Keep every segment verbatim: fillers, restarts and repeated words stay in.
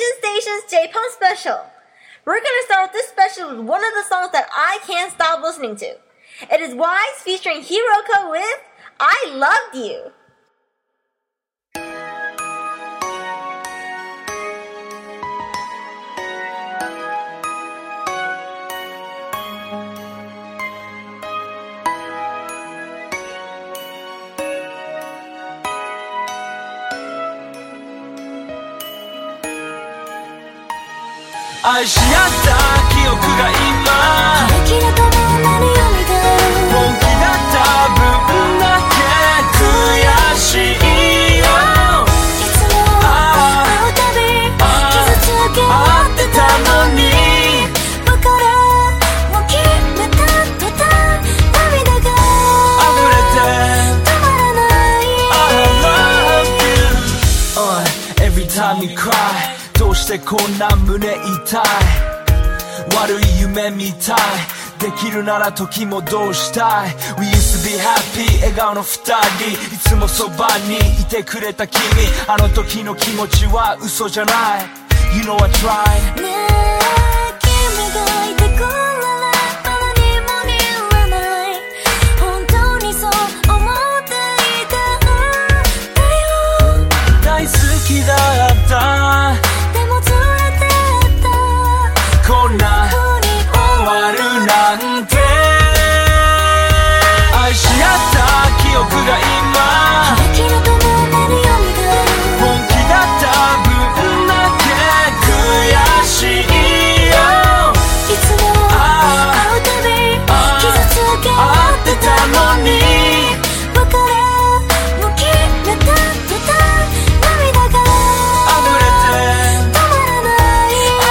Asian Station's J-Pop special. We're gonna start this special with one of the songs that I can't stop listening to. It is Wise featuring Hiroko with I Loved You. 愛し合った記憶が今キラキラとなるよみがえる本気だった分だけ悔しいよいつも会うたび傷つけ合ってたのに別れを決めた途端涙が溢れて止まらない I love you、uh, Every time you cryどうしてこんな胸痛い悪い夢みたいできるなら時もどうしたい We used to be happy 笑顔の二人いつもそばにいてくれた君あの時の気持ちは嘘じゃない You know I tried ねえ君がいてくれれば何もいらない本当にそう思っていたんだよ大好きだったこんな風に終わるなんて愛し合った記憶が今キラキラとなるよみがえる本気だった分だけ悔しいよいつも会うたび傷つけ合ってたのに別れを決めた途端涙が溢れて止まらない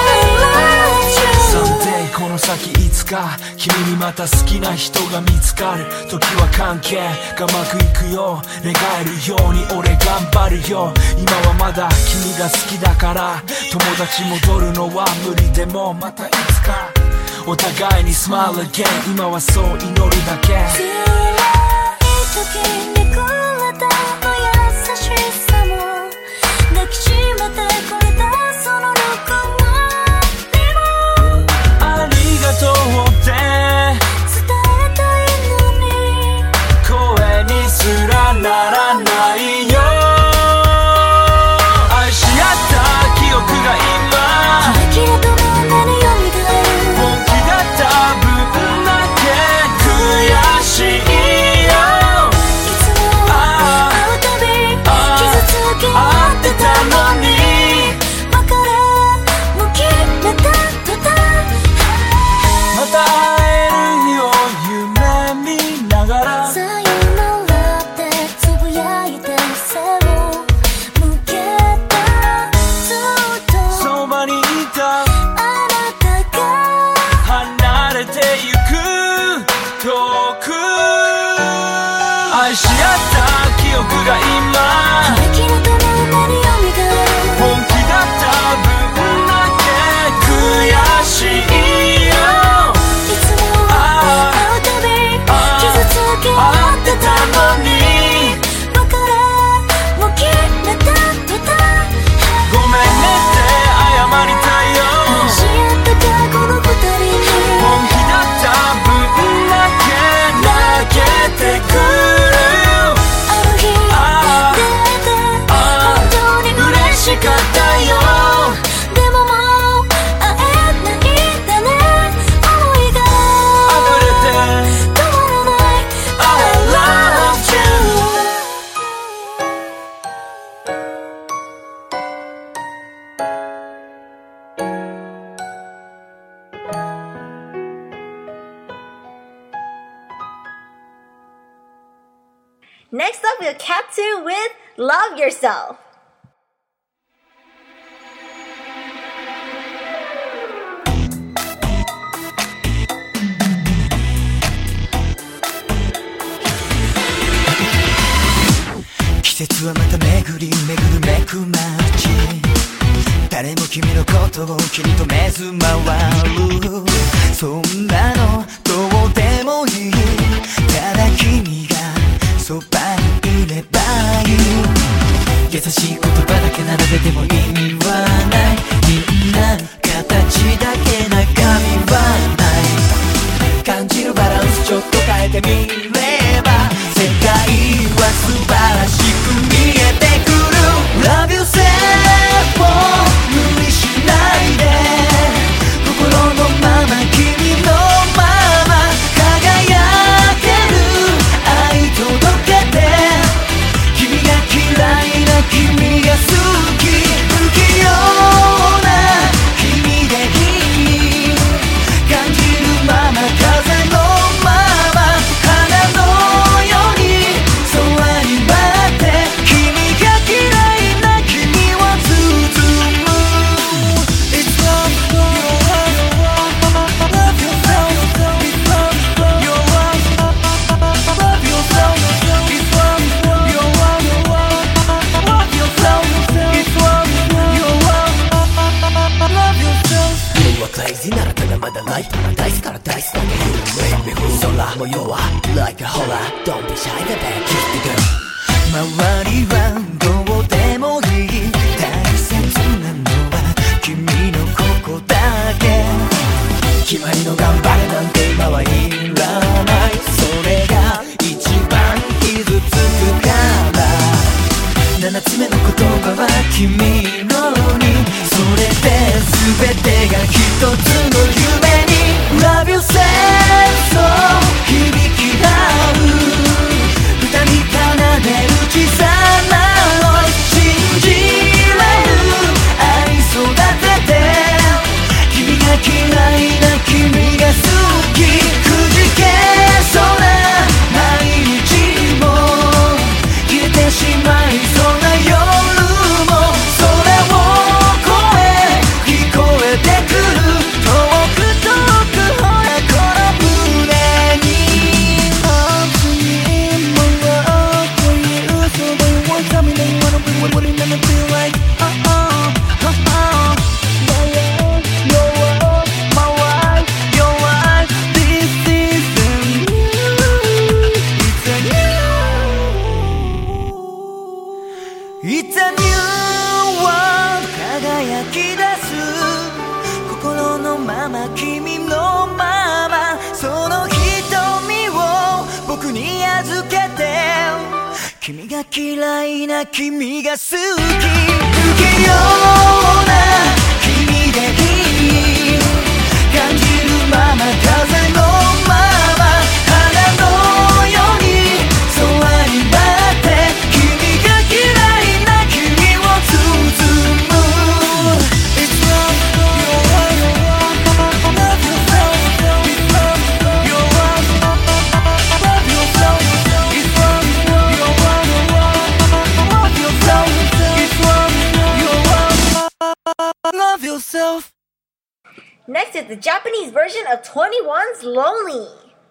この先いつか君にまた好きな人が見つかる時は関係がうまくいくよ願えるように俺頑張るよ今はまだ君が好きだから友達戻るのは無理でもまたいつかお互いにスマイル again 今はそう祈るだけ辛い時にくれたの優しさも抱きしめてくれたそのぬくもありがとうって伝えたいのに声にすらならないよ愛し合った記憶が今キラキラとなるよみがえる本気だった分だけ悔しいよいつも会うたび傷つけ合ってたのに別れを決めた途端また会えるよ夢見ながらさよならってつぶやいて背を向けたずっとそばにいたあなたが離れてゆく遠く愛し合った記憶が今キラキラとなるよみがえる本気だった分だけ悔しいよいつも会うたび傷つけ合ってたのに別れを決めた途端ごめんねって謝りたいよ愛し合った過去の二人に本気だった分だけ泣けてくるある日出会えて本当に嬉しかったよでももう会えないんだね思いが溢れて止まらない I love you Next up, we have Katsu with Love Yourself. 「季節はまた巡り巡るめく街」「誰も君のことを気に留めず回る」「そんなのどうでもいい」「ただ君がそばにいればいい」「優しい言葉だけ並べても意味はない」 まだないパラダイスからダイスだけ空模様は like a horror Don't be shy baby kiss the girl 周りはどうでもいい大切なのは君のここだけ決まりの頑張れなんて今はいらないそれが一番傷つくから七つ目の言葉は君のにそれで全てが一つの夢に Love yourself そう響き合う二人奏でる小さな想い信じられる愛育てて君が嫌いな君が好きくじけそうな毎日も消えてしまいそうな夜も空を越え聞こえてくる遠く遠くほらこの胸に I'm singing my love for you So do you want tell me that you wanna be what it never feel like uh uh uh uh My love, your love, my wife, your wife This is a new It's a new It's a new world 輝き出す心のまま君のままその瞳を僕に預けて君が嫌いな君が好き不器用な君でいい感じるまま風のまま花のように空に舞って君が嫌いな君を包む It's love, your love, love yourself It's love, your love, love yourself It's love, your love, love yourself It's love, your love, love yourself Next is the Japanese version of twenty-one's Lonely.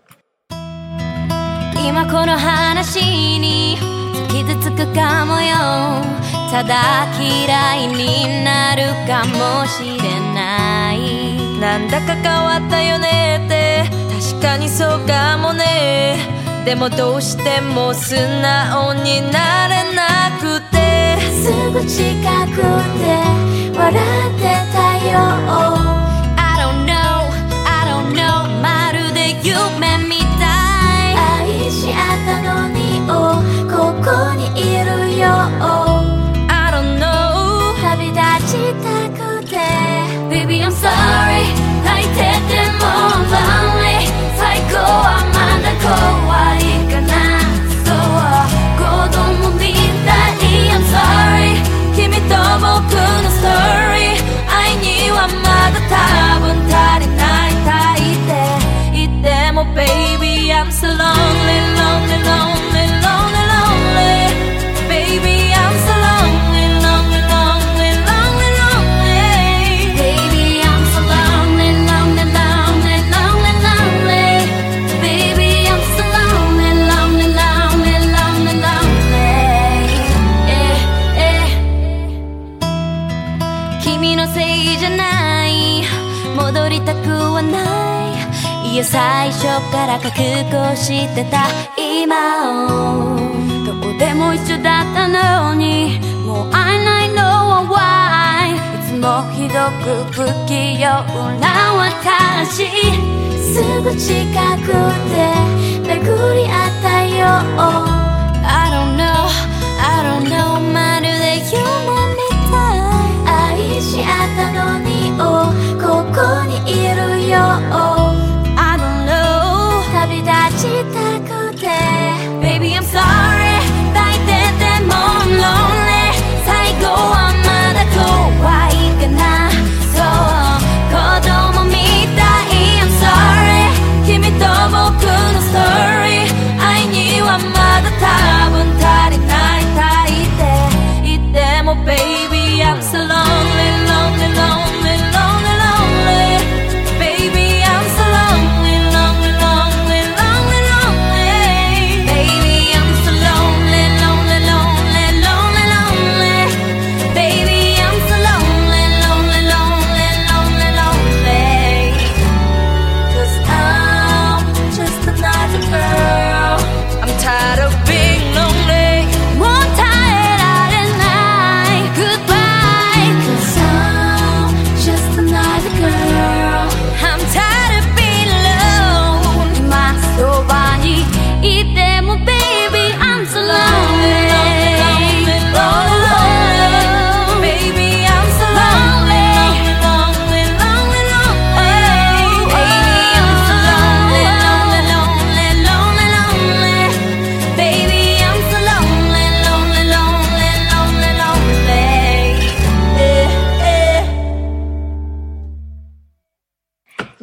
今この話に傷つくかもよただ嫌いになるかもしれないなんだか変わったよねって確かにそうかもねでもどうしても素直になれなくてすぐ近くで笑ってたよI don't know, I don't know まるで夢みたい愛し合ったのにおここにいるよ I don't know 旅立ちたくて Baby I'm sorry 泣いてても lonely 最高はまだ怖いかなそう子供みたい I'm sorry 君と僕のストーリー愛にはまだ多分足りないたいって言っても Baby I'm so lonely lonely lonely lonely lonely Baby I'm so lonely lonely lonely lonely lonely Baby I'm so lonely lonely lonely lonely lonely Baby I'm so lonely lonely lonely lonely lonely ええ君のせいじゃない戻りたくはないいや最初から覚悟してた今をどこでも一緒だったのにもう会えないのは why いつもひどく不器用な私すぐ近くで巡り合ったよ I don't know, I don't know まるで夢みたい愛し合ったのにおここにいるよ I don't know 旅立ちたくて Baby I'm sorry 抱いてても lonely 最後はまだ怖いかなそう子供みたい I'm sorry 君と僕のストーリー愛にはまだ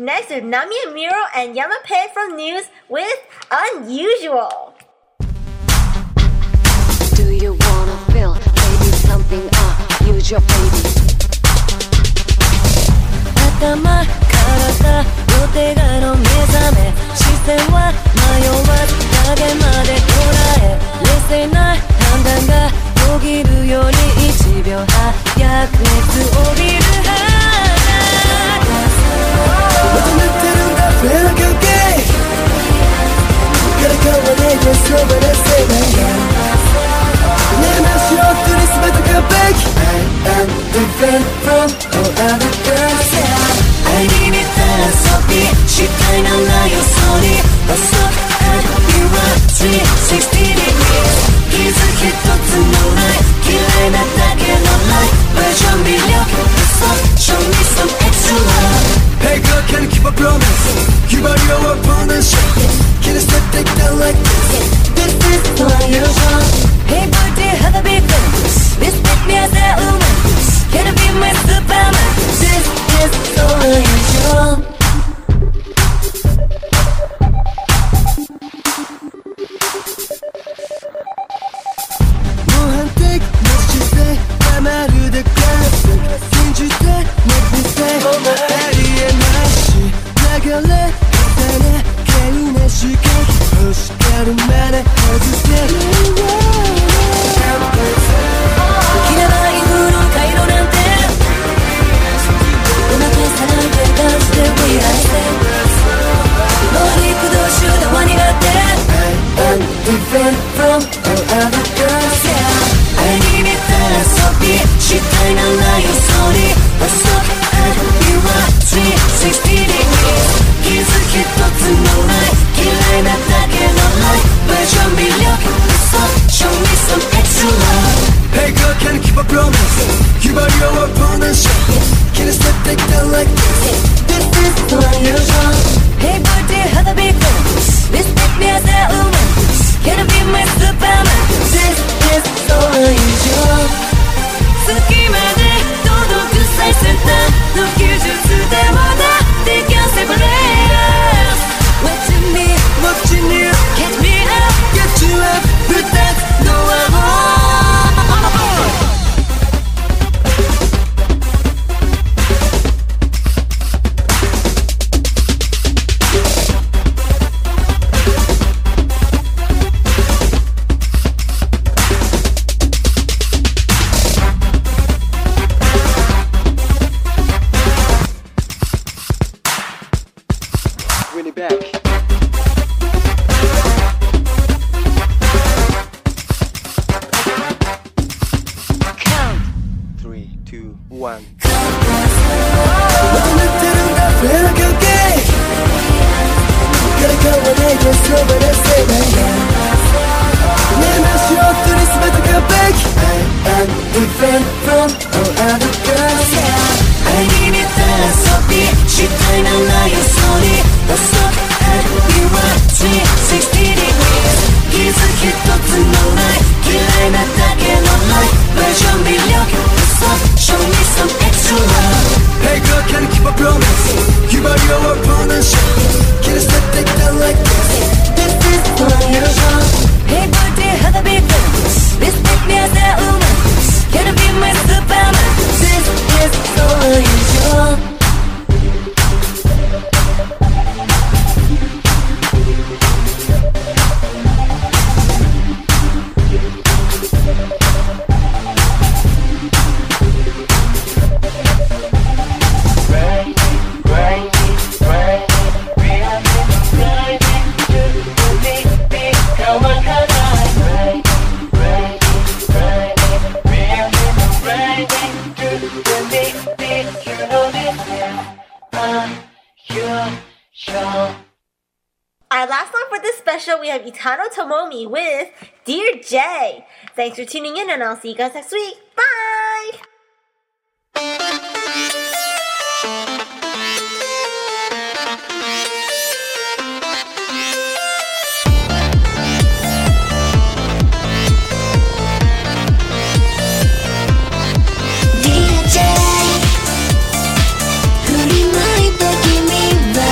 next with Nami Amuro and Yamapei from News with Unusual. Do you wanna feel maybe something unusual, baby? 頭体予定外の目覚め視線は迷わず影まで捉え冷静な判断が途切るより一秒早く熱帯びる求めてるんだ Feel like a gay から変われてそばでせないねえなしよってに全てが Big I am different from all other girls 愛に似た遊びしたいならよそに遅くある日はさんびゃくろくじゅう degrees 傷一つもない綺麗なだけのライフバージョン魅力嘘 Show me some extra love Hey girl, can you keep a promise? You are your opponent, can you step take down like this? This is so unusual Hey boy, do you have a big fan? Respect me as a woman Can you be my superman? This is so unusual Different from all other girls, yeah 愛に似た遊びしたいならよそに遅くある日はさんびゃくろくじゅう degrees 傷一つもない綺麗なだけのライフバージョン魅力嘘 Show me some extra love Hey girl, can you keep a promise? You are your opponent, can you step take down like this? This is so unusual Hey boy, do you have a big fan? Respect me as a woman Can you be my superman? This is so unusual 月まで届く最先端の技術でもな They can separate us Watching me, Watching you, catch me up get you up, 二つドアを Different from all other girls, yeah 愛に似た遊びしたいならよそに遅くある日はさんびゃくろくじゅう degrees 傷一つもない綺麗なだけのライフバージョン魅力嘘 Show me some extra love Hey girl, can you keep a promise? You are your opponent, can you step take down like this? This is so unusual Hey boy, do you have a big fan? Respect me as a woman Can you be my superman? This is so unusual Our last song for this special, we have Itano Tomomi with Dear Jay. Thanks for tuning in, and I'll see you guys next week. Bye! Dear Jay 振り向いた君は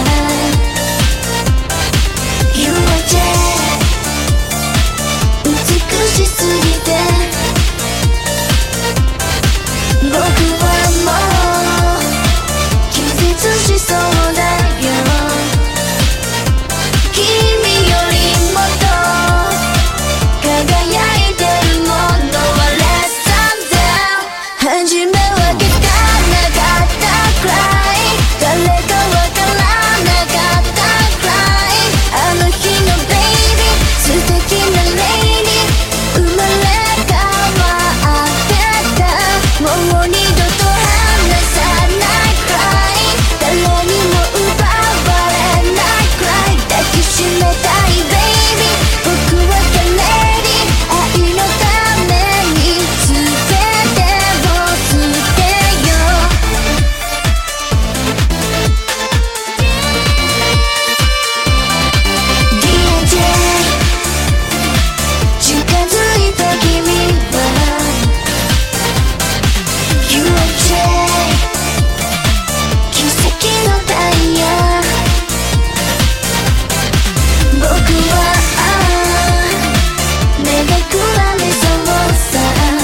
初めは気づかなかったくらい誰かわからなかったくらいあの日のベイビー素敵なレイディ生まれ変わってたもう二度と離さないくらい誰にも奪われないくらい抱きしめたいベイビー僕はレディ愛のために全てを捨てようディアジェイ 近づいた君は ユーエージェイ 奇跡のダイヤ僕は目がくらみそうさ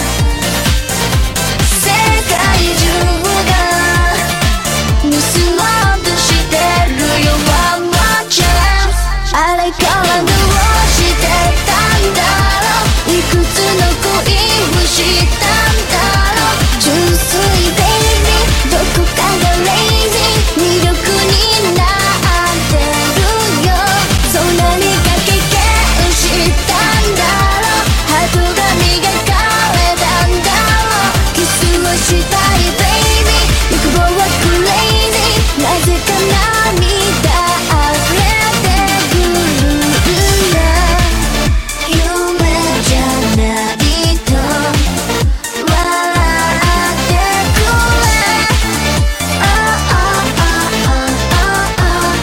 世界中が盗もうとしてるよ One more chance あれからどうしてたんだろういくつの恋をしたんだろう純粋ベイビーどこかがレイジー魅力になってるよそんなにかき消したんだろうハートが磨かれたんだろうキスをしたいベイビー欲望はクレイジーなぜか涙溢れてくるんだ夢じゃないと笑ってくれ Oh oh oh oh oh oh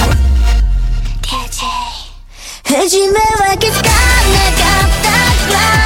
初めは気づかなかったくらい